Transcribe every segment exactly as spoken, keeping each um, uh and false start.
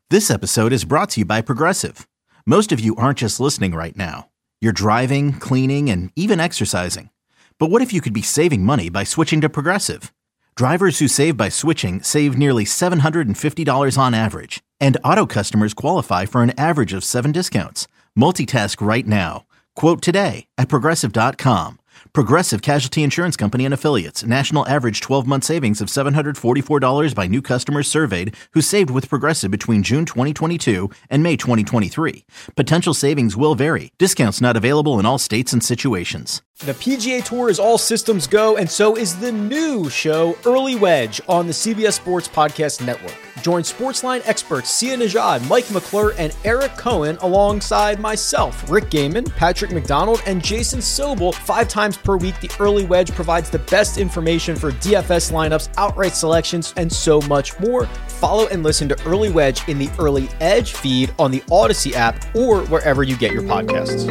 This episode is brought to you by Progressive. Most of you aren't just listening right now. You're driving, cleaning, and even exercising. But what if you could be saving money by switching to Progressive? Drivers who save by switching save nearly seven hundred fifty dollars on average. And auto customers qualify for an average of seven discounts. Multitask right now. Quote today at Progressive dot com. Progressive Casualty Insurance Company and Affiliates. National average twelve-month savings of seven hundred forty-four dollars by new customers surveyed who saved with Progressive between June twenty twenty-two and May twenty twenty-three. Potential savings will vary. Discounts not available in all states and situations. The P G A Tour is all systems go, and so is the new show, Early Wedge, on the C B S Sports Podcast Network. Join Sportsline experts Sia Nejad, Mike McClure, and Eric Cohen alongside myself, Rick Gaiman, Patrick McDonald, and Jason Sobel. Five times per week, the Early Wedge provides the best information for D F S lineups, outright selections, and so much more. Follow and listen to Early Wedge in the Early Edge feed on the Odyssey app or wherever you get your podcasts.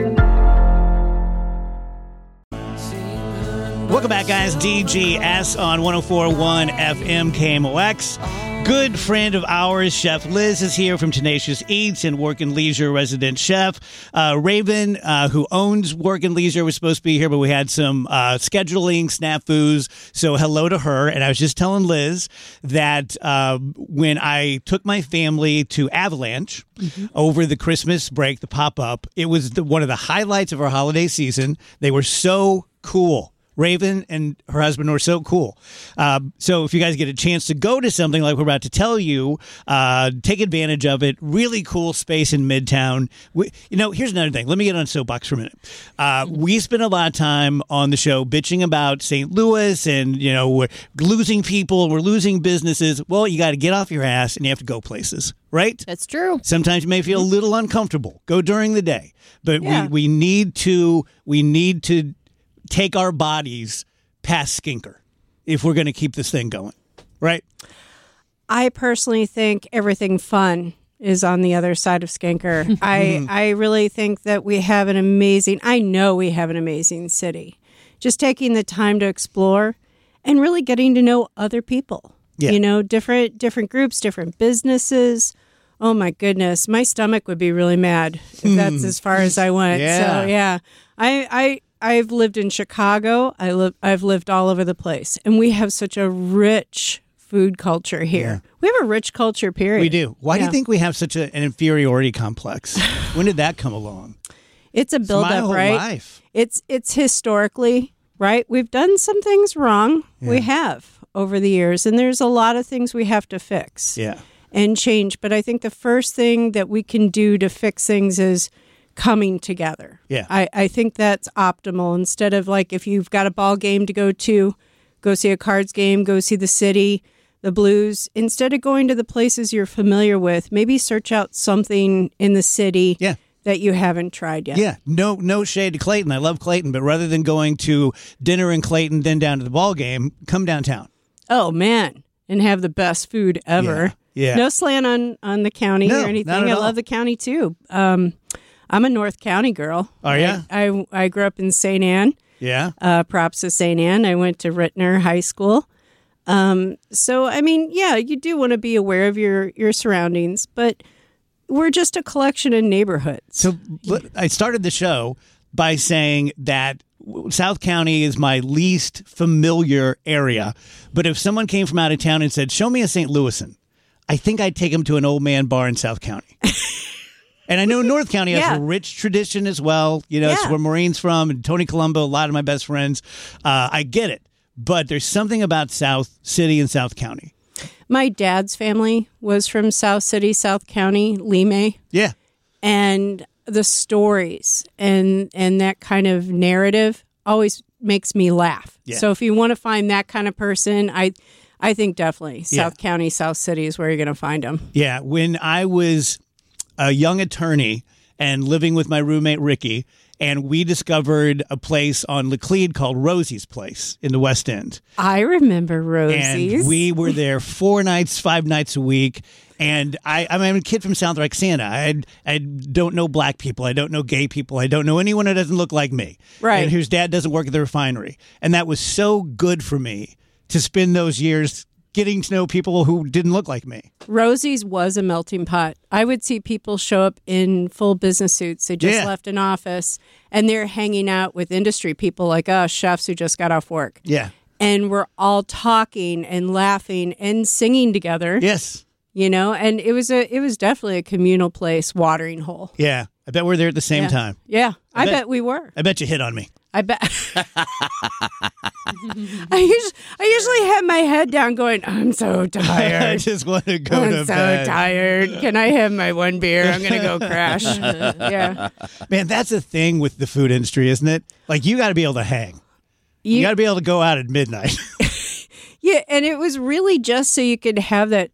Welcome back, guys. D G S on one oh four point one F M K M O X. Good friend of ours, Chef Liz, is here from Tenacious Eats and Work and Leisure resident chef. Uh, Raven, uh, who owns Work and Leisure, was supposed to be here, but we had some uh, scheduling snafus. So hello to her. And I was just telling Liz that uh, when I took my family to Avalanche mm-hmm. over the Christmas break, the pop-up, it was the, one of the highlights of our holiday season. They were so cool. Raven and her husband were so cool. Um, so if you guys get a chance to go to something like we're about to tell you, uh, take advantage of it. Really cool space in Midtown. We, you know, here's another thing. Let me get on soapbox for a minute. Uh, we spend a lot of time on the show bitching about Saint Louis and, you know, we're losing people, we're losing businesses. Well, you got to get off your ass and you have to go places. Right? That's true. Sometimes you may feel a little uncomfortable. Go during the day. But yeah. we, we need to, we need to, take our bodies past Skinker if we're going to keep this thing going, right? I personally think everything fun is on the other side of Skinker. I I really think that we have an amazing, I know we have an amazing city. Just taking the time to explore and really getting to know other people. Yeah. You know, different different groups, different businesses. Oh my goodness, my stomach would be really mad if that's as far as I went. Yeah. So yeah, I I. I've lived in Chicago. I live. I've lived all over the place, and we have such a rich food culture here. Yeah. We have a rich culture, period. We do. Why yeah. do you think we have such a, an inferiority complex? When did that come along? It's a buildup, it's my whole right? Life. It's it's historically right. We've done some things wrong. Yeah. We have over the years, and there's a lot of things we have to fix. Yeah. And change. But I think the first thing that we can do to fix things is coming together. Yeah. I, I think that's optimal. Instead of like if you've got a ball game to go to, go see a cards game, go see the city, the Blues. Instead of going to the places you're familiar with, maybe search out something in the city yeah. that you haven't tried yet. Yeah. No no shade to Clayton. I love Clayton, but rather than going to dinner in Clayton, then down to the ball game, come downtown. Oh, man. And have the best food ever. Yeah. yeah. No slant on, on the county no, or anything. Not at I all. love the county, too. Um I'm a North County girl. Are you? I, I, I grew up in Saint Anne. Yeah. Uh, props to Saint Anne. I went to Rittner High School. Um, so, I mean, yeah, you do want to be aware of your, your surroundings, but we're just a collection of neighborhoods. So I started the show by saying that South County is my least familiar area. But if someone came from out of town and said, show me a Saint Louisan, I think I'd take them to an old man bar in South County. And I know North County has yeah. a rich tradition as well. You know, yeah. it's where Maureen's from, and Tony Colombo, a lot of my best friends. Uh, I get it. But there's something about South City and South County. My dad's family was from South City, South County, Lime. Yeah. And the stories and, and that kind of narrative always makes me laugh. Yeah. So if you want to find that kind of person, I I think definitely South yeah. County, South City is where you're going to find them. Yeah. When I was a young attorney and living with my roommate, Ricky, and we discovered a place on Laclede called Rosie's Place in the West End. I remember Rosie's. And we were there four nights, five nights a week. And I, I'm a kid from South Roxana. I, I don't know black people. I don't know gay people. I don't know anyone who doesn't look like me. Right. And whose dad doesn't work at the refinery. And that was so good for me to spend those years getting to know people who didn't look like me. Rosie's was a melting pot. I would see people show up in full business suits. They just Yeah. left an office, and they're hanging out with industry people like us, chefs who just got off work. Yeah. And we're all talking and laughing and singing together. Yes. You know, and it was a it was definitely a communal place, watering hole. Yeah. I bet we're there at the same Yeah. time. Yeah, I, bet- bet we were. I bet you hit on me. I bet. I usually, I usually have my head down, going, "I'm so I tired. just want to go I'm to so bed. tired. Can I have my one beer? I'm gonna go crash." Yeah, Man, that's a thing with the food industry, isn't it? Like, you got to be able to hang. You, you, got to be able to go out at midnight. yeah, and it was really just so you could have that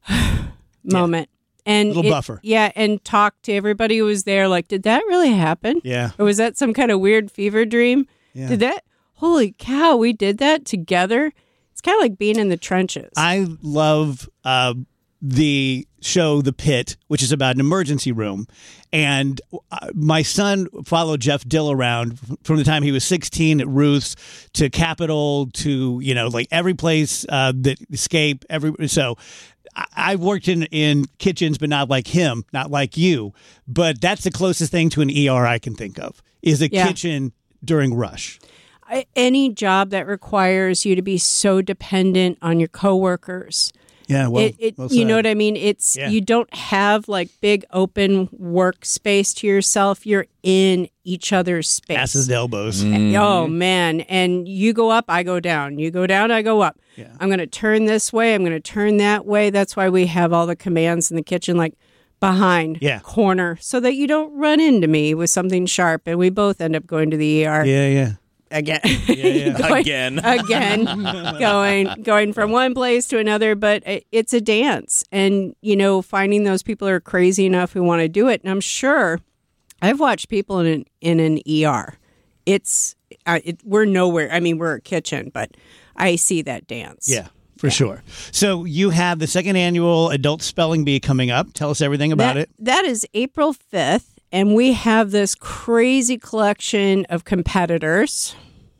moment and Little it- buffer. Yeah, and talk to everybody who was there. Like, did that really happen? Yeah. Or was that some kind of weird fever dream? Yeah. Did that? Holy cow, we did that together. It's kind of like being in the trenches. I love uh, the show The Pit, which is about an emergency room. And uh, my son followed Jeff Dill around from the time he was sixteen at Ruth's to Capitol to, you know, like every place uh, that Escape. Every So I- I've worked in, in kitchens, but not like him, not like you. But that's the closest thing to an E R I can think of, is a Yeah. kitchen during rush. I- any job that requires you to be so dependent on your coworkers. Yeah, well, it, it well you said. know what I mean? It's Yeah. you don't have like big open workspace to yourself. You're in each other's space. Asses to elbows. Oh man, and you go up, I go down. You go down, I go up. Yeah. I'm going to turn this way, I'm going to turn that way. That's why we have all the commands in the kitchen like behind, Yeah. corner, so that you don't run into me with something sharp and we both end up going to the E R. Yeah, yeah. Again, yeah. Going- Again. again, going going from one place to another. But it- it's a dance, and you know, finding those people who are crazy enough who want to do it. And I'm sure I've watched people in an, in an E R. It's uh, it, we're nowhere. I mean, we're a kitchen, but I see that dance. Yeah, for sure. So you have the second annual Adult Spelling Bee coming up. Tell us everything about that, it. That is April fifth. And we have this crazy collection of competitors.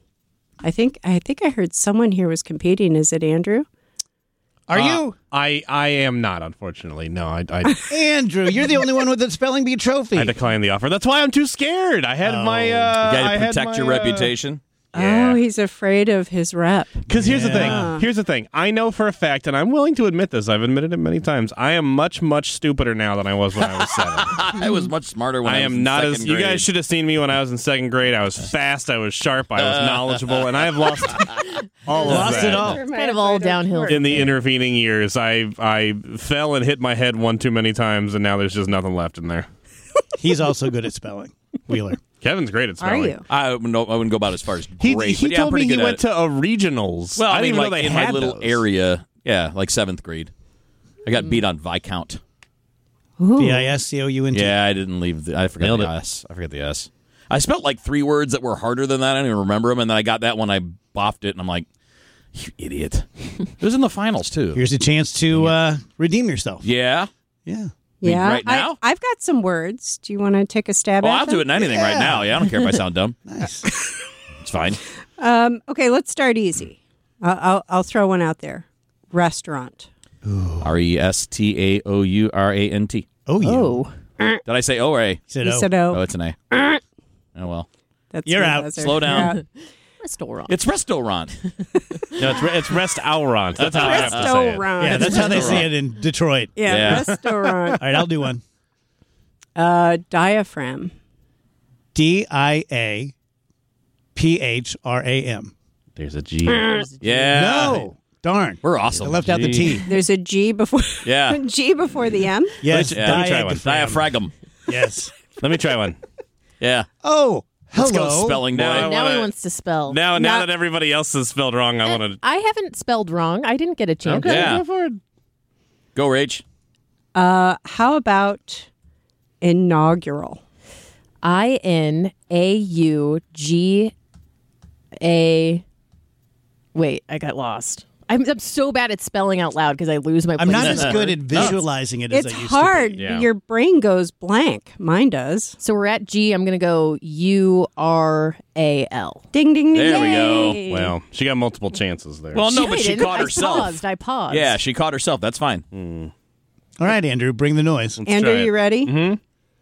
I think I think I heard someone here was competing. Is it Andrew? Are Uh, you? I, I am not, unfortunately. No, I, I, Andrew, you're the only one with the Spelling Bee trophy. I declined the offer. That's why I'm too scared. I had my. Uh, You got I to had protect my, your uh, reputation. Yeah. Oh, he's afraid of his rep. Because here's the Yeah. thing. Here's the thing. I know for a fact, and I'm willing to admit this. I've admitted it many times. I am much, much stupider now than I was when I was seven. I was much smarter when I, I was am in not second as. You grade. guys should have seen me when I was in second grade. I was fast. I was sharp. I was knowledgeable, and I have lost all of Lost that. it all. Kind of all downhill. In the intervening years, I I fell and hit my head one too many times, and now there's just nothing left in there. He's also good at spelling. Wheeler. Kevin's great at Are spelling. you? I wouldn't, know- I wouldn't go about as far as He, great. he but yeah, told I'm pretty me he good went at to it. a regionals. Well, I, I, didn't mean, even like know they in had my little those. area. Yeah, like seventh grade. I got beat on Viscount. V I S C O U N T. Yeah, I didn't leave. The, I forgot Nailed the it. S. I forget the S. I spelt like three words that were harder than that. I don't even remember them. And then I got that one. I boffed it, and I'm like, you idiot. It was in the finals, too. Here's a chance to uh, redeem yourself. Yeah. Yeah. Yeah. right now? I, I've got some words. Do you want to take a stab Well, at I'll them? do it in anything right now. Yeah, I don't care if I sound dumb. Nice. It's fine. Um, okay, let's start easy. I'll, I'll, I'll throw one out there. Restaurant. R E S T A O U R A N T. Oh, you. Oh. Did I say O or A? He said, You oh. said Oh, oh. it's an A. Oh, well. That's You're my out. buzzer. Slow down. Yeah. Restaurant. It's restaurant. No, it's, re- it's restaurant. That's how I have to say it. Restaurant. Yeah, that's how they say it in Detroit. Yeah, Yeah. restaurant. All right, I'll do one. Uh, diaphragm. D I A P H R A M. There's a G. Yeah. No. Darn. We're I awesome. left out the T. There's a G before. Yeah. G before the M. Yes. Yeah, let me try one. diaphragm. Diaphragm. Yes. Let me try one. Yeah. Oh, hello. Let's go spelling boy. Now I Now wanna- he wants to spell. Now, now Not- that everybody else has spelled wrong, I want to. I haven't spelled wrong. I didn't get a chance. Okay, Yeah. go for it. Go, Rach. Uh, how about inaugural? I N A U G A. Wait, I got lost. I'm, I'm so bad at spelling out loud because I lose my. I'm not place as in the good word. at visualizing it as It's I used hard. to be. Yeah. Your brain goes blank. Mine does. So we're at G. I'm going to go U R A L. Ding, ding, ding. There we go. yay. Well, she got multiple chances there. Well, no, I but she didn't. caught I herself. paused. I paused. Yeah, she caught herself. That's fine. All right, Andrew, bring the noise. Andrew, try it. you ready? Mm-hmm.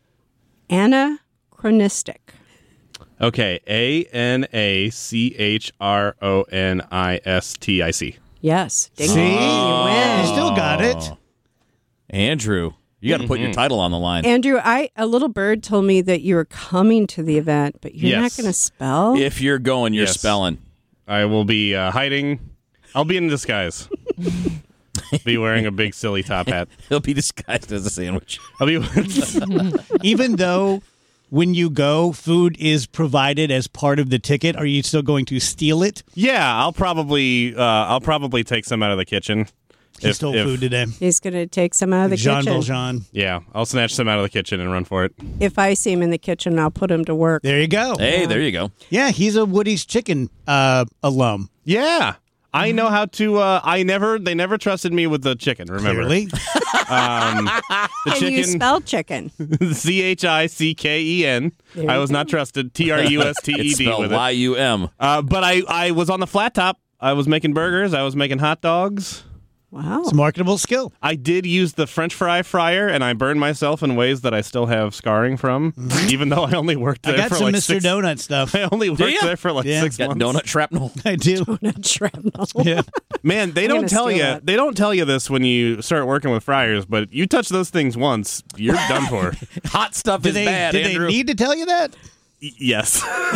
Anachronistic. Okay, A N A C H R O N I S T I C. Yes. Ding, See? ding, you You win. still got it. Andrew, you got to put your title on the line. Andrew, I a little bird told me that you were coming to the event, but you're not Yes. going to spell. If you're going, you're Yes. spelling. I will be uh, hiding. I'll be in disguise. Be wearing a big silly top hat. He'll be disguised as a sandwich. I'll be. Even though when you go, food is provided as part of the ticket, are you still going to steal it? Yeah, I'll probably. Uh, I'll probably take some out of the kitchen. He If- stole if- food today. He's going to take some out of the Jean kitchen. Valjean. Yeah, I'll snatch some out of the kitchen and run for it. If I see him in the kitchen, I'll put him to work. There you go. Hey, there you go. Yeah, he's a Woody's Chicken uh, alum. Yeah, I know how to. Uh, I never. They never trusted me with the chicken. Remember, Clearly. um, the Can you chicken. spell chicken? C H I C K E N. There I you was go. not trusted. T R U S T E It's D spelled with it. Y U M. Uh, but I, I was on the flat top. I was making burgers. I was making hot dogs. Wow. It's a marketable skill. I did use the French fry fryer, and I burned myself in ways that I still have scarring from, even though I only worked I there got for some like Mister six. Donut stuff. I only worked ya? there for like Yeah. six Got months. donut shrapnel. I do. Donut shrapnel. Yeah. Man, they I'm don't gonna tell steal you. that. They don't tell you this when you start working with fryers, but you touch those things once, you're done for. Hot stuff Did is they, bad, did Andrew. they need to tell you that? Y- yes.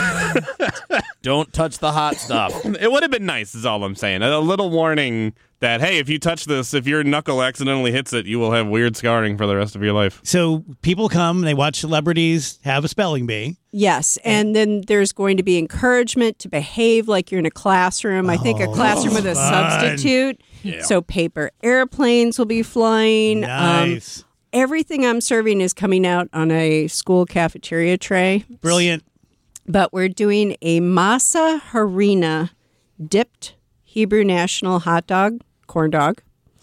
Don't touch the hot stuff. It would have been nice, is all I'm saying. A little warning that, hey, if you touch this, if your knuckle accidentally hits it, you will have weird scarring for the rest of your life. So people come, they watch celebrities have a spelling bee. Yes, and then there's going to be encouragement to behave like you're in a classroom. I think a classroom with a substitute. So paper airplanes will be flying. Um, Nice. everything I'm serving is coming out on a school cafeteria tray. Brilliant. But we're doing a masa harina dipped Hebrew national hot dog, corn dog,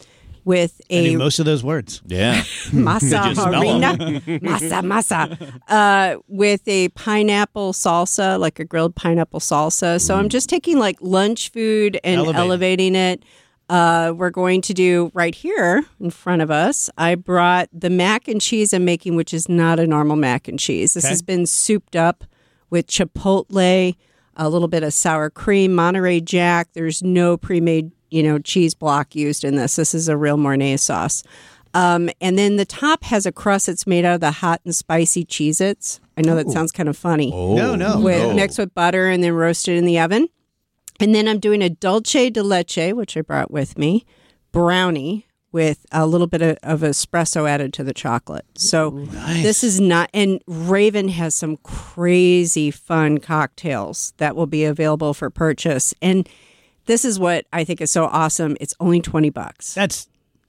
with I a knew most of those words. Yeah. masa you spell 'em? harina, masa masa, uh, with a pineapple salsa, like a grilled pineapple salsa. So I'm just taking like lunch food and Elevating. elevating it. Uh, we're going to do right here in front of us. I brought the mac and cheese I'm making, which is not a normal mac and cheese. This Okay. has been souped up with chipotle, a little bit of sour cream, Monterey Jack. There's no pre-made, you know, cheese block used in this. This is a real Mornay sauce. Um, and then the top has a crust that's made out of the hot and spicy Cheez-Its. I know that sounds kind of funny. No, no. With, Oh. Mixed with butter and then roasted in the oven. And then I'm doing a dulce de leche, which I brought with me, brownie with a little bit of, of espresso added to the chocolate. So this is not, and Raven has some crazy fun cocktails that will be available for purchase. And this is what I think is so awesome. It's only twenty bucks. That's,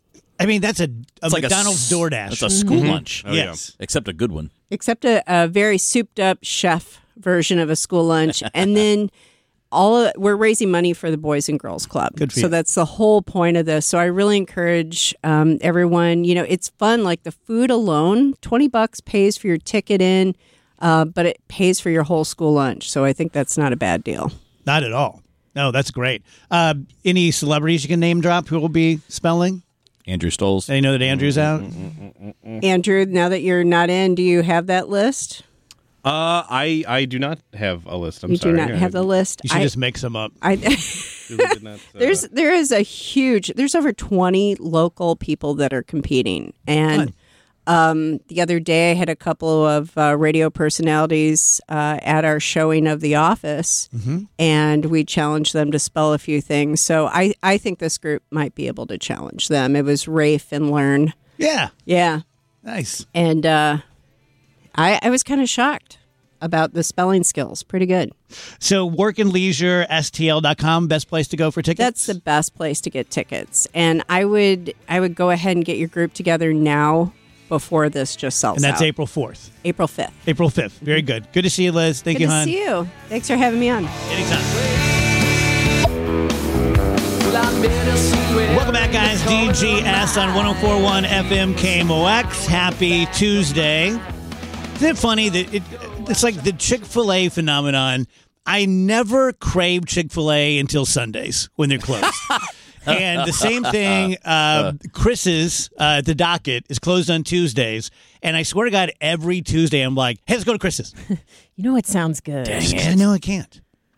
I mean, that's a, a It's like McDonald's a, s- DoorDash. It's a school lunch. Oh, yeah. yes. Except a good one. Except a, a very souped up chef version of a school lunch. And then all of, we're raising money for the Boys and Girls Club. Good for so you. that's the whole point of this. So I really encourage um, everyone, you know, it's fun. Like the food alone, twenty bucks pays for your ticket in, uh, but it pays for your whole school lunch. So I think that's not a bad deal. Not at all. No, that's great. Uh, any celebrities you can name drop who will be spelling? Andrew Stoles. I know that Andrew's out. Andrew, now that you're not in, do you have that list? Uh, I I do not have a list. I'm you sorry. do not have the list. You should I, just make some up. I, Really did not, uh, There's there is a huge there's over twenty local people that are competing, and um, the other day I had a couple of uh, radio personalities uh, at our showing of The Office, and we challenged them to spell a few things. So I I think this group might be able to challenge them. It was Rafe and Learn, Yeah. yeah, Nice. and uh, I I was kind of shocked about the spelling skills. Pretty good. So work and leisure S T L dot com, best place to go for tickets? That's the best place to get tickets. And I would I would go ahead and get your group together now before this just sells And that's out. April fourth. April fifth. April fifth. Very good. Good to see you, Liz. Thank Good you, to hon. see you. Thanks for having me on. Anytime. Welcome back, guys. D G S on one oh four point one F M K M O X. Happy Tuesday. Isn't it funny that it, it's like the Chick-fil-A phenomenon? I never crave Chick-fil-A until Sundays when they're closed. And the same thing, uh, Chris's, uh, the docket, is closed on Tuesdays. And I swear to God, every Tuesday I'm like, hey, let's go to Chris's. You know, it sounds good. Dang it. I know I can't.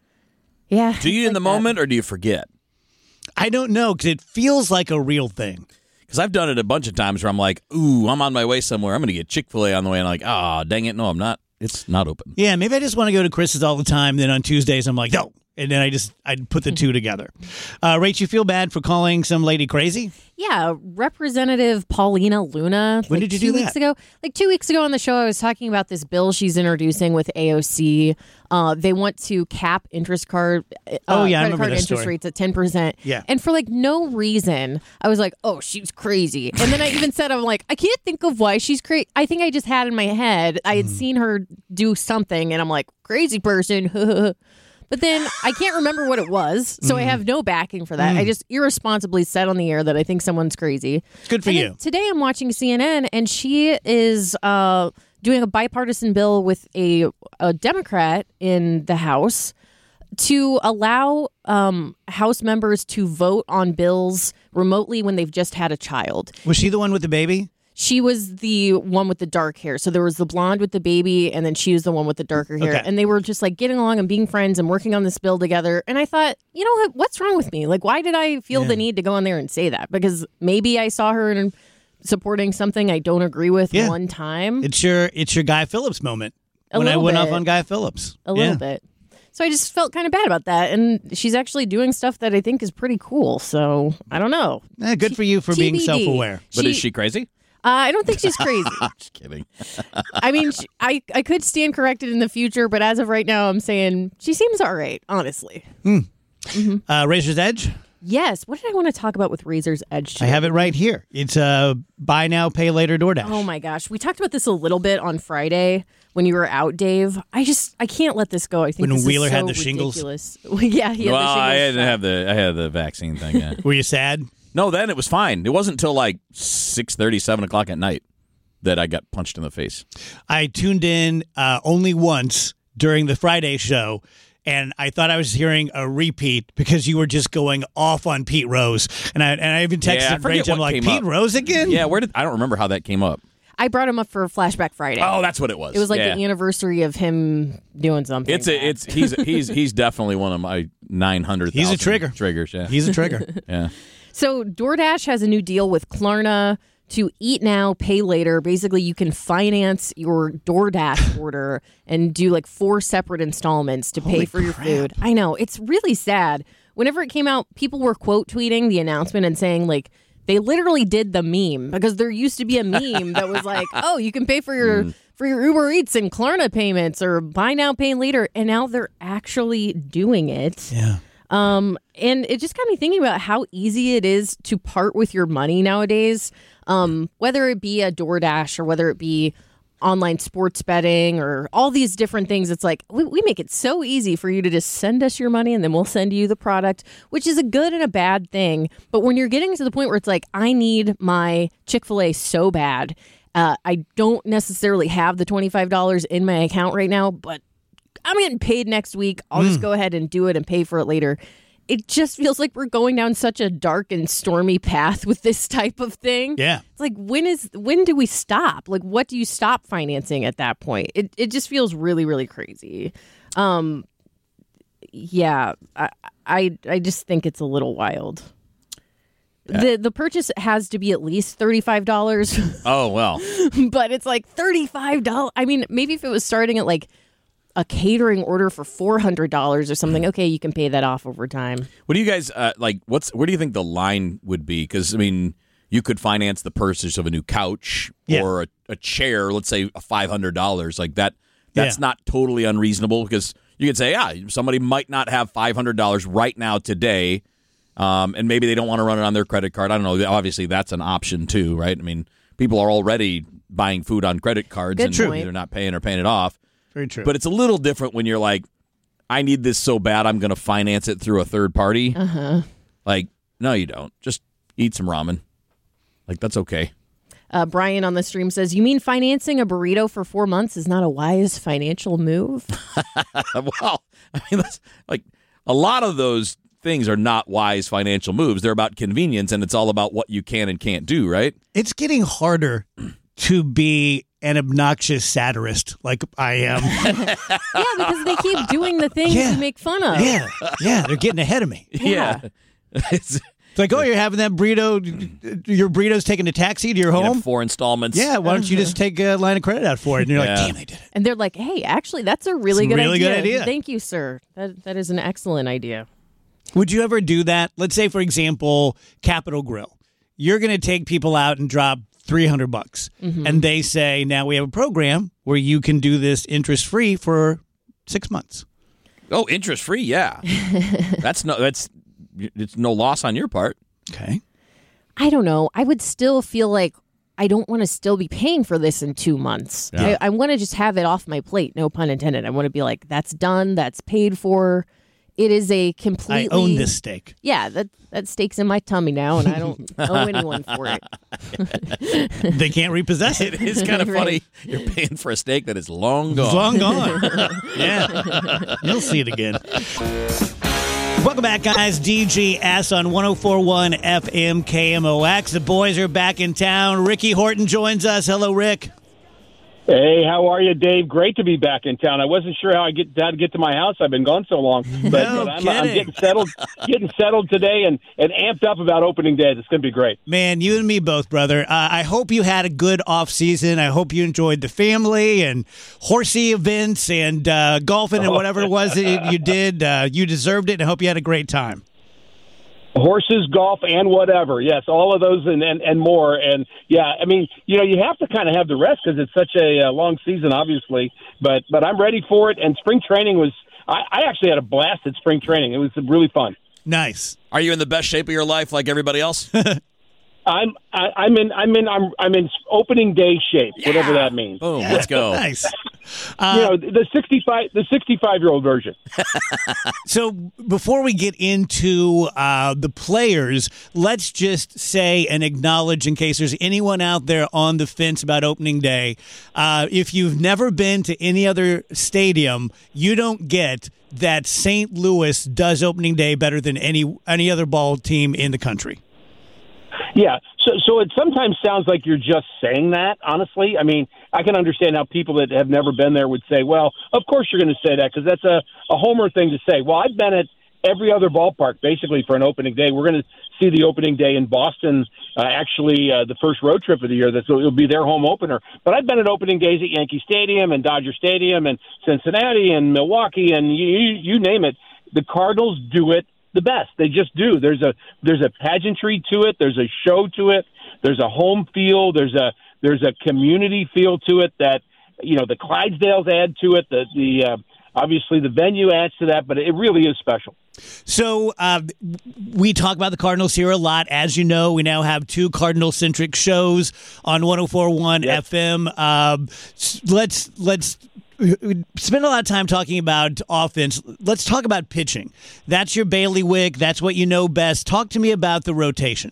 Yeah. Do you like in the that. moment or do you forget? I don't know, because it feels like a real thing. Because I've done it a bunch of times where I'm like, ooh, I'm on my way somewhere. I'm going to get Chick-fil-A on the way. And I'm like, ah, oh, dang it. No, I'm not. It's not open. Yeah, maybe I just want to go to Chris's all the time. Then on Tuesdays, I'm like, no. And then I just, I'd put the two together. Uh, Rach, you feel bad for calling some lady crazy? Yeah, Representative Paulina Luna. When like did you two do weeks that? ago, like two weeks ago on the show, I was talking about this bill she's introducing with A O C. Uh, they want to cap interest card, uh, Oh, yeah, I credit remember card this interest story. rates at ten percent. Yeah. And for like no reason, I was like, oh, she's crazy. And then I even said, I'm like, I can't think of why she's crazy. I think I just had in my head, I had Mm. seen her do something, and I'm like, crazy person. But then I can't remember what it was, so I Mm. have no backing for that. I just irresponsibly said on the air that I think someone's crazy. It's good for And you. then today I'm watching C N N, and she is uh, doing a bipartisan bill with a, a Democrat in the House to allow um, House members to vote on bills remotely when they've just had a child. Was she the one with the baby? She was the one with the dark hair. So there was the blonde with the baby, and then she was the one with the darker hair. Okay. And they were just like getting along and being friends and working on this bill together. And I thought, you know what? What's wrong with me? Like, why did I feel Yeah. the need to go on there and say that? Because maybe I saw her in supporting something I don't agree with Yeah. one time. It's your it's your Guy Phillips moment. A when I little went bit. off on Guy Phillips. a little Yeah. bit. So I just felt kind of bad about that. And she's actually doing stuff that I think is pretty cool. So I don't know. Eh, good for you for being T B D. self-aware. But is she crazy? Uh, I don't think she's crazy. Just kidding. I mean, sh I, I could stand corrected in the future, but as of right now, I'm saying she seems all right, honestly. Uh, Razor's Edge? Yes. What did I want to talk about with Razor's Edge today? I have it right here. It's uh, buy now, pay later DoorDash. Oh my gosh. We talked about this a little bit on Friday when you were out, Dave. I just, I can't let this go. I think When this is Wheeler had so the shingles? ridiculous. yeah, he had well, the shingles. I didn't shot. have the I had the vaccine thing. Yeah. Were you sad? No, then it was fine. It wasn't until like six thirty, seven o'clock at night that I got punched in the face. I tuned in uh, only once during the Friday show, and I thought I was hearing a repeat because you were just going off on Pete Rose. And I and I even Yeah, I texted forget Rachel, I'm what like, came Pete up. Rose again? Yeah, where did I don't remember how that came up. I brought him up for Flashback Friday. Oh, that's what it was. It was like yeah. the anniversary of him doing something. It's a, bad. it's he's he's he's definitely one of my nine hundred. He's a trigger. triggers. Yeah, He's a trigger. yeah. So DoorDash has a new deal with Klarna to eat now, pay later. Basically, you can finance your DoorDash order and do like four separate installments to pay Holy for your crap. food. I know. It's really sad. Whenever it came out, people were quote tweeting the announcement and saying like they literally did the meme because there used to be a meme that was like, oh, you can pay for your for your Uber Eats and Klarna payments or buy now, pay later. And now they're actually doing it. Yeah. Um, and it just got me thinking about how easy it is to part with your money nowadays. Um, whether it be a DoorDash or whether it be online sports betting or all these different things. It's like we, we make it so easy for you to just send us your money and then we'll send you the product, which is a good and a bad thing. But when you're getting to the point where it's like, I need my Chick-fil-A so bad, uh, I don't necessarily have the twenty-five dollars in my account right now, but I'm getting paid next week. I'll just go ahead and do it and pay for it later. It just feels like we're going down such a dark and stormy path with this type of thing. Yeah. It's like, when is when do we stop? Like, what do you stop financing at that point? It it just feels really, really crazy. Um, yeah, I I, I just think it's a little wild. The the purchase has to be at least thirty-five dollars, Oh well. but it's like thirty-five dollars. I mean, maybe if it was starting at like a catering order for four hundred dollars or something, okay, you can pay that off over time. What do you guys uh, like? What's where do you think the line would be? Because I mean, you could finance the purchase of a new couch Yeah. or a, a chair. Let's say five hundred dollars, like that. That's Yeah. not totally unreasonable because you could say, yeah, somebody might not have five hundred dollars right now today, um, and maybe they don't want to run it on their credit card. I don't know. Obviously, that's an option too, right? I mean, people are already buying food on credit cards Good and point. they're not paying or paying it off. Very true. But it's a little different when you're like, I need this so bad, I'm going to finance it through a third party. Uh-huh. Like, No, you don't. Just eat some ramen. Like, that's okay. Uh, Brian on the stream says, you mean financing a burrito for four months is not a wise financial move? Well, I mean, that's like a lot of those things are not wise financial moves. They're about convenience, and it's all about what you can and can't do, right? It's getting harder to be an obnoxious satirist like I am. Yeah, because they keep doing the things Yeah. you make fun of. Yeah, yeah, they're getting ahead of me. Yeah. It's, It's like, oh, you're having that burrito, your burrito's taking a taxi to your you know, home? four installments. Yeah, why don't you just take a line of credit out for it? And you're Yeah. like, damn, they did it. And they're like, hey, actually, that's a really It's a good really idea. good idea. Thank you, sir. That That is an excellent idea. Would you ever do that? Let's say, for example, Capital Grill. You're going to take people out and drop three hundred bucks. Mm-hmm. And they say, now we have a program where you can do this interest-free for six months. Oh, interest free. Yeah. that's no. That's it's no loss on your part. Okay. I don't know. I would still feel like I don't want to still be paying for this in two months. Yeah. I, I want to just have it off my plate. No pun intended. I want to be like, that's done. That's paid for. It is a completely. I own this steak. Yeah, that that steak's in my tummy now, and I don't owe anyone for it. They can't repossess it. It is kind of Right. funny. You're paying for a steak that is long It's gone. long gone. Yeah. You'll see it again. Welcome back, guys. D G S on one oh four point one F M K M O X. The boys are back in town. Ricky Horton joins us. Hello, Rick. Hey, how are you, Dave? Great to be back in town. I wasn't sure how I get how to get to my house. I've been gone so long, but, No but I'm, I'm kidding. getting settled, getting settled today, and, and amped up about opening day. It's going to be great. Man, you and me both, brother. Uh, I hope you had a good off season. I hope you enjoyed the family and horsey events and uh, golfing and whatever it was that you did. Uh, you deserved it, and I hope you had a great time. Horses, golf, and whatever. Yes, all of those and, and, and more. And, yeah, I mean, you know, you have to kind of have the rest because it's such a uh, long season, obviously. But but I'm ready for it. And spring training was – I actually had a blast at spring training. It was really fun. Nice. Are you in the best shape of your life like everybody else? I'm I, I'm in I'm in I'm I'm in opening day shape, whatever that means. Boom. Let's go. Nice. You Uh, know, the sixty-five the sixty-five year old version. So before we get into uh, the players, let's just say and acknowledge, in case there's anyone out there on the fence about opening day, uh, if you've never been to any other stadium, you don't get that Saint Louis does opening day better than any any other ball team in the country. Yeah, so so it sometimes sounds like you're just saying that, honestly. I mean, I can understand how people that have never been there would say, well, of course you're going to say that because that's a, a homer thing to say. Well, I've been at every other ballpark, basically, for an opening day. We're going to see the opening day in Boston, uh, actually uh, the first road trip of the year. That's, it'll be their home opener. But I've been at opening days at Yankee Stadium and Dodger Stadium and Cincinnati and Milwaukee and you, you, you name it. The Cardinals do it the best. They just do. There's a there's a pageantry to it. There's a show to it. There's a home feel. There's a there's a community feel to it that, you know, the Clydesdales add to it. The the uh, obviously the venue adds to that, but it really is special. So uh, we talk about the Cardinals here a lot. As you know, we now have two Cardinal-centric shows on one oh four point one Yep. F M. Um, s- let's let's spend a lot of time talking about offense. Let's talk about pitching. That's your bailiwick. That's what you know best. Talk to me about the rotation.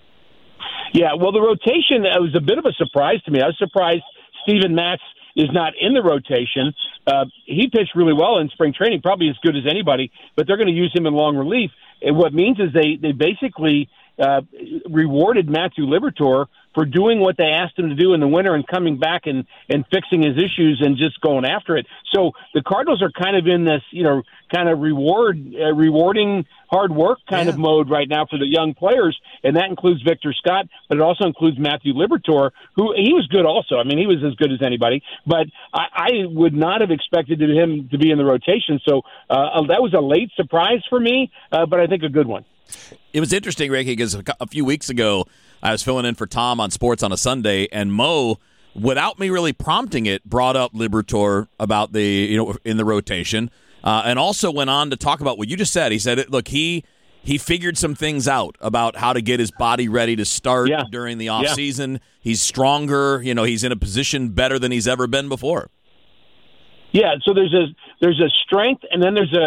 Yeah, well, the rotation uh, was a bit of a surprise to me. I was surprised Steven Matz is not in the rotation. Uh, he pitched really well in spring training, probably as good as anybody, but they're going to use him in long relief. And what it means is they, they basically uh, rewarded Matthew Liberatore for doing what they asked him to do in the winter and coming back and, and fixing his issues and just going after it. So the Cardinals are kind of in this, you know, kind of reward, uh, rewarding hard work kind Yeah. of mode right now for the young players, and that includes Victor Scott, but it also includes Matthew Liberatore, who he was good also. I mean, he was as good as anybody, but I, I would not have expected him to be in the rotation. So uh, that was a late surprise for me, uh, but I think a good one. It was interesting, Ricky, because a cou- a few weeks ago, I was filling in for Tom on Sports on a Sunday, and Mo, without me really prompting it, brought up Liberatore about the, you know, in the rotation, uh, and also went on to talk about what you just said. He said, look, he he figured some things out about how to get his body ready to start Yeah. during the offseason. Yeah. He's stronger. You know, he's in a position better than he's ever been before. Yeah, so there's a there's a strength, and then there's a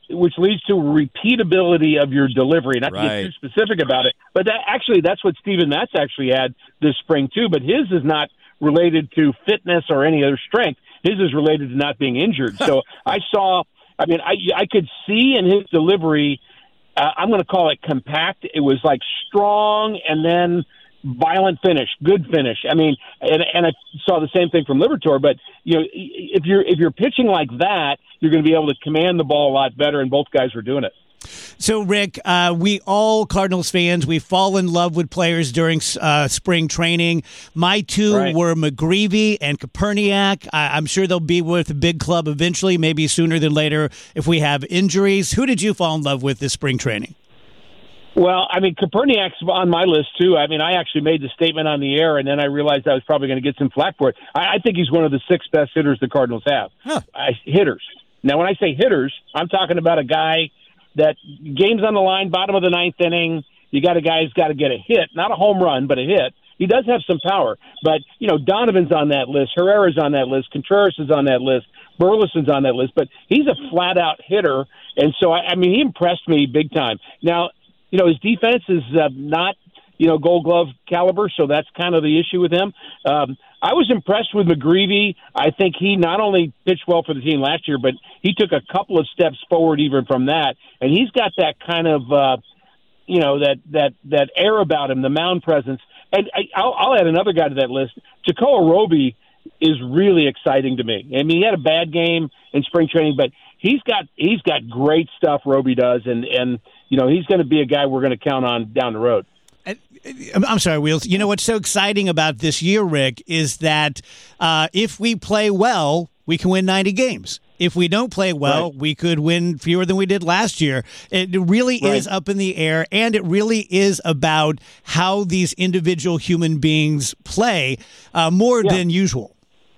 which leads to repeatability of your delivery. Not to Right. get too specific about it, but that actually that's what Steven Matz actually had this spring too. But his is not related to fitness or any other strength. His is related to not being injured. So I saw. I mean, I I could see in his delivery. Uh, I'm going to call it compact. It was like strong and then violent finish, good finish. I mean, and, and I saw the same thing from Liberatore. But you know, if you're if you're pitching like that, you're going to be able to command the ball a lot better. And both guys were doing it. So, Rick, uh, we all Cardinals fans, we fall in love with players during uh, spring training. My two Right. were McGreevy and Kaperniak. I- I'm sure they'll be with a big club eventually, maybe sooner than later if we have injuries. Who did you fall in love with this spring training? Well, I mean, Kaperniak's on my list, too. I mean, I actually made the statement on the air, and then I realized I was probably going to get some flack for it. I, I think he's one of the six best hitters the Cardinals have. Huh. I, hitters. Now, when I say hitters, I'm talking about a guy that game's on the line, bottom of the ninth inning, you got a guy who's got to get a hit, not a home run, but a hit. He does have some power, but, you know, Donovan's on that list, Herrera's on that list, Contreras is on that list, Burleson's on that list, but he's a flat-out hitter, and so, I, I mean, he impressed me big time. Now, you know, his defense is uh, not, you know, Gold Glove caliber, so that's kind of the issue with him. Um, I was impressed with McGreevy. I think he not only pitched well for the team last year, but he took a couple of steps forward even from that. And he's got that kind of, uh, you know, that, that, that air about him, the mound presence. And I, I'll, I'll add another guy to that list. Jacoa Roby is really exciting to me. I mean, he had a bad game in spring training, but he's got he's got great stuff, Roby does. And, and you know, he's going to be a guy we're going to count on down the road. I'm sorry, Wheels. You know what's so exciting about this year, Rick, is that uh, if we play well, we can win ninety games. If we don't play well, Right. we could win fewer than we did last year. It really Right. is up in the air, and it really is about how these individual human beings play uh, more Yeah. than usual.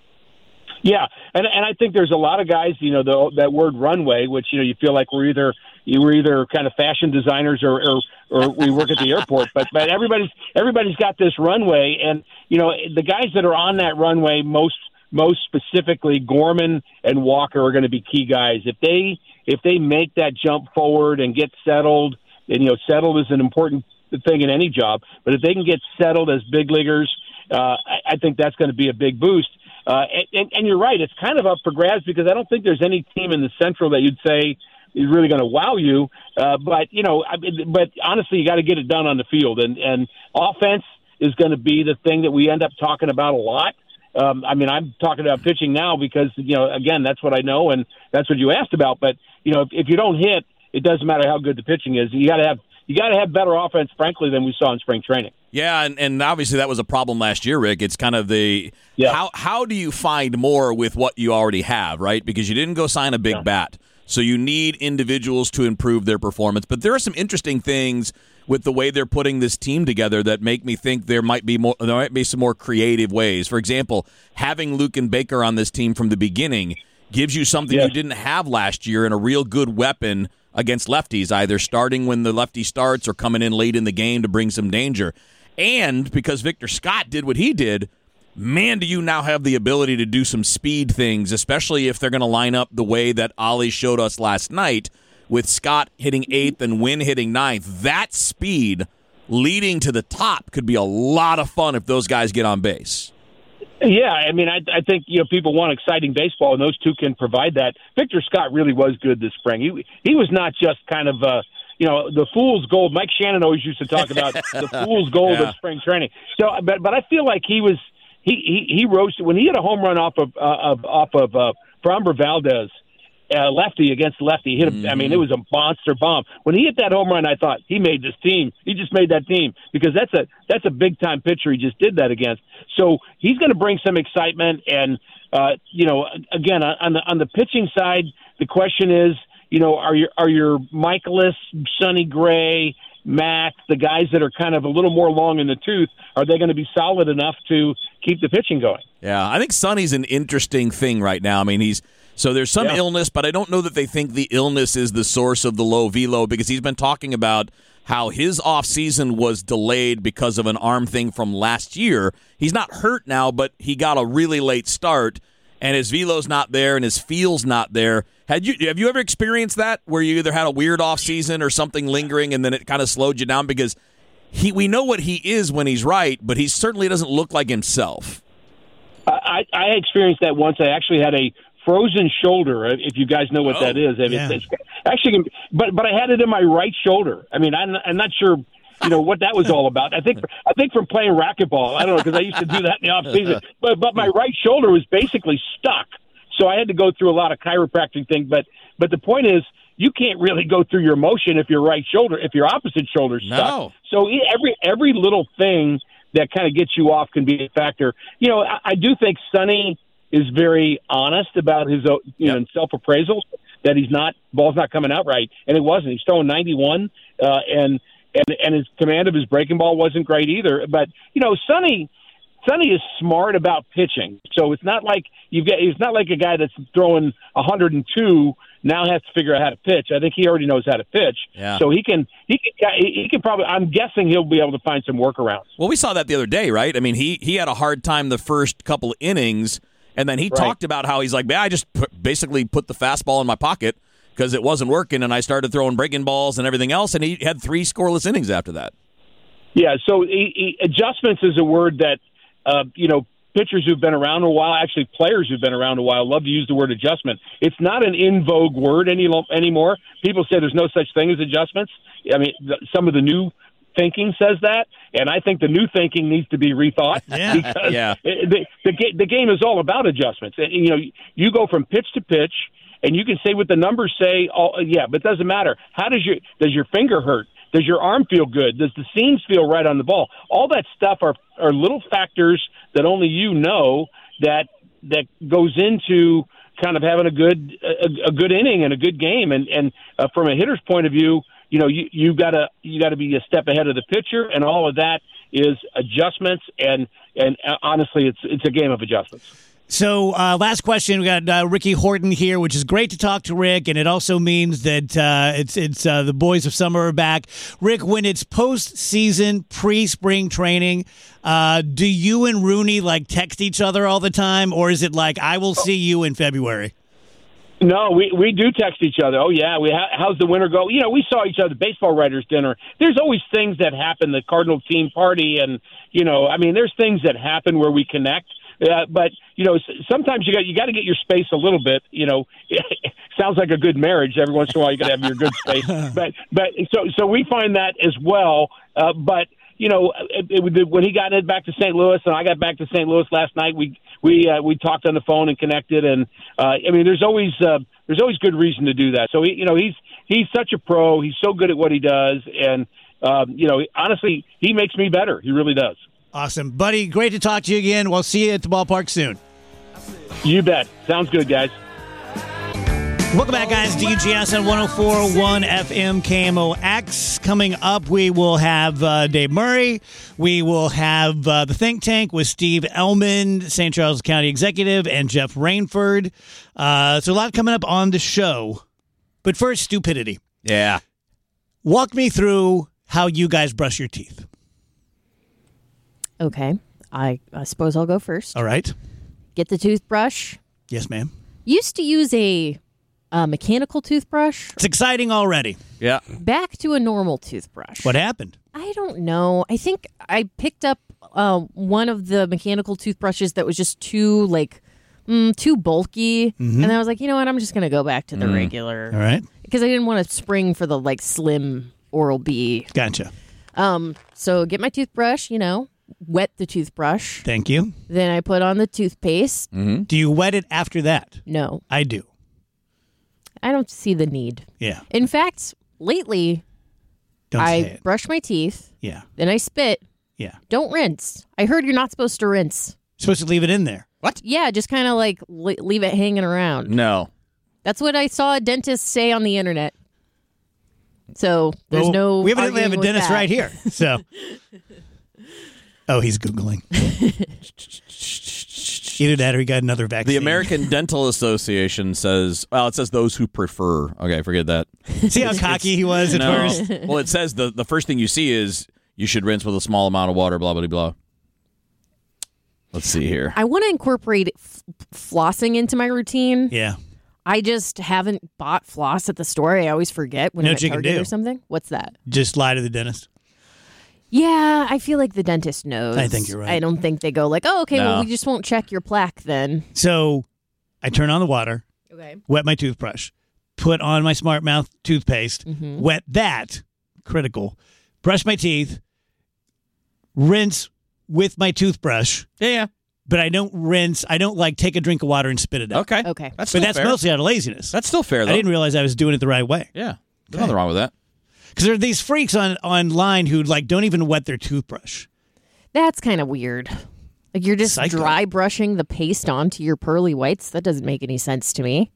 Yeah, and and I think there's a lot of guys, you know, the, that word runway, which, you know, you feel like we're either you were either kind of fashion designers or, or or we work at the airport, but but everybody's everybody's got this runway, and you know the guys that are on that runway most most specifically Gorman and Walker are going to be key guys. If they if they make that jump forward and get settled, and you know settled is an important thing in any job, but if they can get settled as big leaguers, uh, I, I think that's going to be a big boost. Uh, and, and you're right, it's kind of up for grabs because I don't think there's any team in the Central that you'd say is really going to wow you. Uh, but, you know, I mean, but honestly, you got to get it done on the field. And, and offense is going to be the thing that we end up talking about a lot. Um, I mean, I'm talking about pitching now because, you know, again, that's what I know and that's what you asked about. But, you know, if, if you don't hit, it doesn't matter how good the pitching is. You got to have you got to have better offense, frankly, than we saw in spring training. Yeah, and, and obviously that was a problem last year, Rick. It's kind of the Yeah. how how do you find more with what you already have, right? Because you didn't go sign a big Yeah. bat. So you need individuals to improve their performance. But there are some interesting things with the way they're putting this team together that make me think there might be more there might be some more creative ways. For example, having Luke and Baker on this team from the beginning gives you something Yes. you didn't have last year and a real good weapon against lefties, either starting when the lefty starts or coming in late in the game to bring some danger. And because Victor Scott did what he did, man, do you now have the ability to do some speed things, especially if they're going to line up the way that Ollie showed us last night with Scott hitting eighth and Wynn hitting ninth. That speed leading to the top could be a lot of fun if those guys get on base. Yeah, I mean, I, I think you know people want exciting baseball, and those two can provide that. Victor Scott really was good this spring. He he was not just kind of uh, you know the fool's gold. Mike Shannon always used to talk about the fool's gold Yeah. of spring training. So, but but I feel like he was he he, he rose when he hit a home run off of uh, of off of uh, Framber Valdez. Uh, lefty against lefty hit. A, mm-hmm. I mean, it was a monster bomb. When he hit that home run, I thought he made this team. He just made that team because that's a that's a big time pitcher. He just did that against. So he's going to bring some excitement. And uh, you know, again, on the on the pitching side, the question is, you know, are your are your Michaelis, Sonny Gray, Matt, the guys that are kind of a little more long in the tooth, are they going to be solid enough to keep the pitching going? Yeah, I think Sonny's an interesting thing right now. I mean, he's so there's some Yeah. illness, but I don't know that they think the illness is the source of the low velo because he's been talking about how his offseason was delayed because of an arm thing from last year. He's not hurt now, but he got a really late start, and his velo's not there and his feel's not there. Had you have you ever experienced that where you either had a weird off season or something lingering and then it kind of slowed you down because he we know what he is when he's right, but he certainly doesn't look like himself. I, I experienced that once. I actually had a frozen shoulder, if you guys know what oh, that is. I mean, yeah. it's, it's actually, but but I had it in my right shoulder. I mean, I'm, I'm not sure, you know, what that was all about. I think I think from playing racquetball. I don't know, because I used to do that in the off season. But but my right shoulder was basically stuck, so I had to go through a lot of chiropractic things. But but the point is, you can't really go through your motion if your right shoulder, if your opposite shoulder's stuck. No. So every every little thing that kind of gets you off can be a factor. You know, I, I do think Sonny is very honest about his, you know, yep. self-appraisal, that he's not, ball's not coming out right. And it wasn't. He's throwing ninety-one, uh, and, and, and his command of his breaking ball wasn't great either. But, you know, Sonny, Sonny is smart about pitching. So it's not like you've got, it's not like a guy that's throwing one hundred two now has to figure out how to pitch. I think he already knows how to pitch. Yeah. So he can, he can, he can probably, I'm guessing he'll be able to find some workarounds. Well, we saw that the other day, right? I mean, he, he had a hard time the first couple of innings, and then he Right. talked about how he's like, man, I just put, basically put the fastball in my pocket because it wasn't working, and I started throwing breaking balls and everything else, and he had three scoreless innings after that. Yeah, so he, he, adjustments is a word that, uh, you know, pitchers who've been around a while, actually players who've been around a while, love to use the word adjustment. It's not an in vogue word any anymore. People say there's no such thing as adjustments. I mean, the, some of the new thinking says that, and I think the new thinking needs to be rethought. Yeah. because Yeah. The, the, the game is all about adjustments. And, you know, you go from pitch to pitch, and you can say what the numbers say. All, yeah, but it doesn't matter. How does your does your finger hurt? Does your arm feel good? Does the seams feel right on the ball? All that stuff are are little factors that only you know that that goes into kind of having a good a, a good inning and a good game. And and uh, from a hitter's point of view, you know you you gotta you gotta be a step ahead of the pitcher, and all of that is adjustments. And and uh, honestly, it's it's a game of adjustments. So, uh, last question. We got uh, Ricky Horton here, which is great to talk to Rick, and it also means that uh, it's it's uh, the boys of summer are back. Rick, when it's postseason, pre-spring training, uh, do you and Rooney like text each other all the time, or is it like I will see you in February? No, we, we do text each other. Oh, yeah. We ha- how's the winter go? You know, we saw each other, baseball writers dinner. There's always things that happen, the Cardinal team party, and, you know, I mean, there's things that happen where we connect. Uh, but, you know, sometimes you got you got to get your space a little bit. You know, sounds like a good marriage. Every once in a while you got to have your good space. But but so so we find that as well. Uh, but, you know, it, it, when he got back to Saint Louis and I got back to Saint Louis last night, we we uh, we talked on the phone and connected. And, uh, I mean, there's always uh, there's always good reason to do that. So, he, you know, he's he's such a pro. He's so good at what he does. And, um, you know, honestly, he makes me better. He really does. Awesome. Buddy, great to talk to you again. We'll see you at the ballpark soon. You bet. Sounds good, guys. Welcome back, guys. D G S on one oh four point one F M K M O X. Coming up, we will have uh, Dave Murray. We will have uh, the Think Tank with Steve Ellman, Saint Charles County Executive, and Jeff Rainford. Uh, so a lot coming up on the show. But first, stupidity. Yeah. Walk me through how you guys brush your teeth. Okay. I, I suppose I'll go first. All right. Get the toothbrush. Yes, ma'am. Used to use a, a mechanical toothbrush. It's exciting already. Yeah. Back to a normal toothbrush. What happened? I don't know. I think I picked up uh, one of the mechanical toothbrushes that was just too, like, mm, too bulky. Mm-hmm. And I was like, you know what? I'm just going to go back to the Mm. regular. All right. Because I didn't want to spring for the, like, slim Oral-B. Gotcha. Um, so get my toothbrush, you know, wet the toothbrush. Thank you. Then I put on the toothpaste. Mm-hmm. Do you wet it after that? No, I do. I don't see the need. Yeah. In fact, lately, Don't say I it. brush my teeth, Yeah. then I spit. Yeah. Don't rinse. I heard you're not supposed to rinse. Supposed to leave it in there. What? Yeah, just kind of like li- leave it hanging around. No. That's what I saw a dentist say on the internet. So there's Well, no. We evidently have a arguing with dentist that. right here. So. Oh, he's Googling. Either that or he got another vaccine. The American Dental Association says, well, it says those who prefer. Okay, forget that. See how cocky he was at No. first? Well, it says the, the first thing you see is you should rinse with a small amount of water, blah, blah, blah. Let's see here. I want to incorporate f- flossing into my routine. Yeah. I just haven't bought floss at the store. I always forget when You know I'm what at you can Target do? or something. What's that? Just lie to the dentist. Yeah, I feel like the dentist knows. I think you're right. I don't think they go like, oh, okay, No. well, we just won't check your plaque then. So I turn on the water, Okay. wet my toothbrush, put on my Smart Mouth toothpaste, Mm-hmm. wet that, critical, brush my teeth, rinse with my toothbrush, Yeah, yeah. but I don't rinse. I don't like take a drink of water and spit it out. Okay. Okay. That's But still that's fair. mostly out of laziness. That's still fair, though. I didn't realize I was doing it the right way. Yeah. There's nothing wrong with that. Because there are these freaks on online who like don't even wet their toothbrush. That's kind of weird. Like you're just Psycho. dry brushing the paste onto your pearly whites. That doesn't make any sense to me.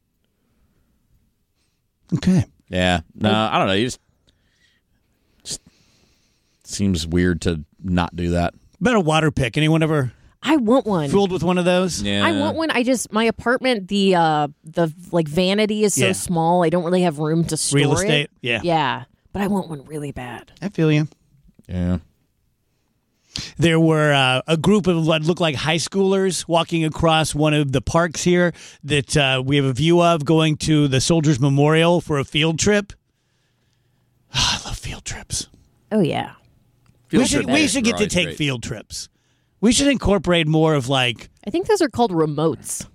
Okay. Yeah. No, I don't know. You just, just seems weird to not do that. About a water pick. Anyone ever I want one. fooled with one of those? Yeah. I want one. I just my apartment, the uh the like vanity is so Yeah. small. I don't really have room to store Real it. estate? Yeah. Yeah. But I want one really bad. I feel you. Yeah. There were uh, a group of what looked like high schoolers walking across one of the parks here that uh, we have a view of, going to the Soldiers Memorial for a field trip. I love field trips. Oh yeah. We Field should trip we days should are get to always take great. field trips. We should incorporate more of like, I think those are called remotes.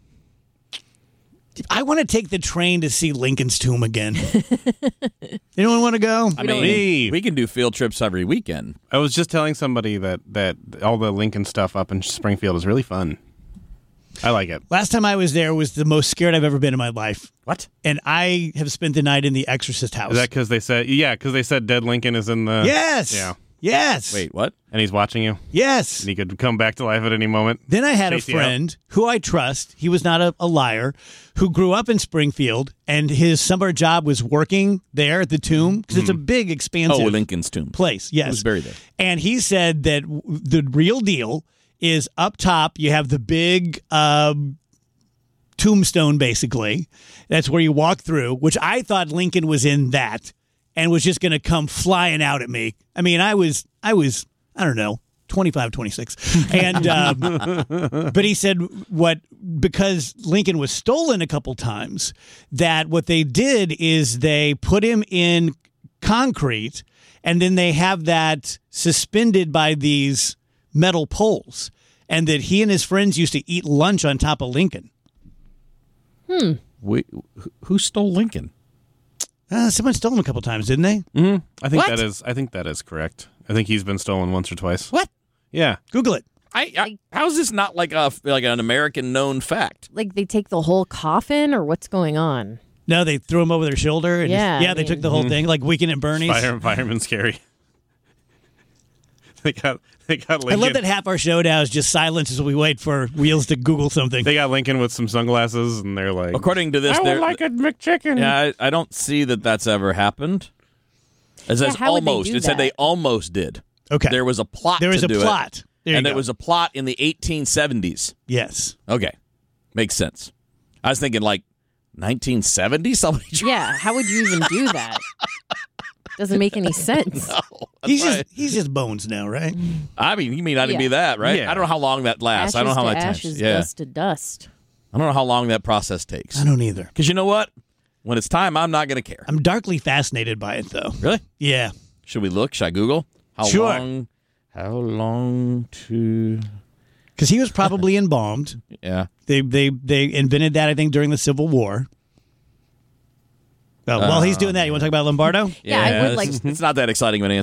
I want to take the train to see Lincoln's tomb again. Anyone want to go? I mean, Me. we can do field trips every weekend. I was just telling somebody that, that all the Lincoln stuff up in Springfield is really fun. I like it. Last time I was there was the most scared I've ever been in my life. What? And I have spent the night in the Exorcist house. Is that because they said, yeah, because they said dead Lincoln is in the. yes. Yeah. Yes. Wait, what? And he's watching you, Yes. and he could come back to life at any moment. Then I had a Chase you out. friend who I trust. He was not a, a liar, who grew up in Springfield, and his summer job was working there at the tomb because it's a big, expansive Oh, Lincoln's tomb. place. Yes, He was buried there. And he said that w- the real deal is up top. You have the big um, tombstone, basically. That's where you walk through. Which I thought Lincoln was in that, and was just going to come flying out at me. I mean, I was, I was, I don't know. twenty-five, twenty-six. And, um, but he said what, because Lincoln was stolen a couple times, that what they did is they put him in concrete and then they have that suspended by these metal poles, and that he and his friends used to eat lunch on top of Lincoln. We, who stole Lincoln? Uh, someone stole him a couple times, didn't they? Mm-hmm. I think What? that is. I think that is correct. I think he's been stolen once or twice. What? Yeah. Google it. I, I how's this not like a like an American known fact? Like they take the whole coffin, or what's going on? No, they threw him over their shoulder. And Yeah, just- yeah, I they mean- took the whole thing, like Weekend at Bernie's. Fire, fireman scary. they got. They got I Lincoln. love that half our show now is just silence as we wait for Wheels to Google something. They got Lincoln with some sunglasses, and they're like, According to this, I would there- like a McChicken. Yeah, I, I don't see that that's ever happened. It says Yeah, how would they almost. do It said they that? almost did. Okay. There was a plot. There was to a do plot. It, There you and go. there was a plot in the eighteen seventies. Yes. Okay, makes sense. I was thinking like nineteen seventy. Somebody. Yeah, how would you even do that? Doesn't make any sense. He's right. just he's just bones now, right? I mean, you may not even Yeah. be that, right? Yeah. I don't know how long that lasts. Ashes I don't know how to that ashes, time. Yeah, dust to dust. I don't know how long that process takes. I don't either. Because you know what? When it's time, I'm not going to care. I'm darkly fascinated by it, though. Really? Yeah. Should we look? Should I Google? How Sure. long? How long to? Because he was probably embalmed. Yeah. They they they invented that, I think, during the Civil War. Oh, while he's doing that, you want to talk about Lombardo? Yeah, I would this like- is- It's not that exciting of an